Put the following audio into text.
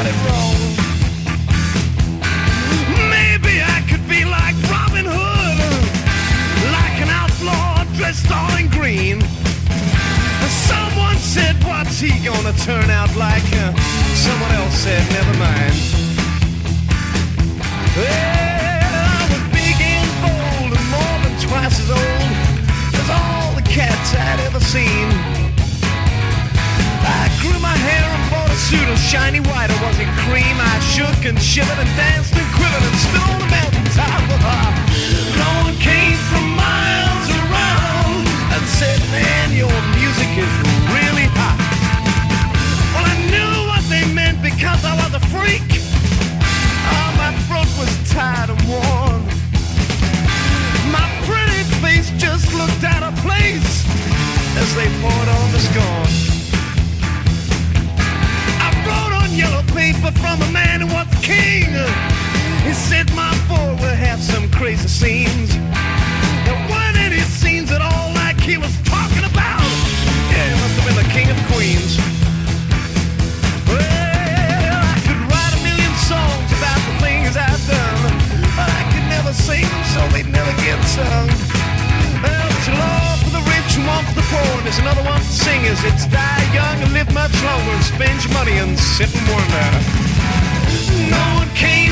got it wrong. Maybe I could be like Robin Hood, like an outlaw dressed all in green. Someone said, what's he gonna turn out like? Someone else said, never mind. Well, I was big and bold and more than twice as old as all the cats I'd ever seen. I grew my hair and bought a suit of shiny white, or was it cream? I shook and shivered and danced and quivered and stood on the mountaintop. No one came from miles around and said, man, your music is really hot. Well, I knew what they meant because I was a freak. Oh, my throat was tired and worn. My pretty face just looked out of place as they poured on the scorn. I wrote on yellow paper from a man who was king. He said my boy will have some crazy scenes. There weren't any scenes at all like he was talking about. Yeah, he must have been the king of queens. Well, I could write a million songs about the things I've done, but I could never sing them so they'd never get sung. Well, it's a law for the rich and one for the poor, and there's another one for singers. It's die young and live much longer and spend your money and sit and wonder. No one came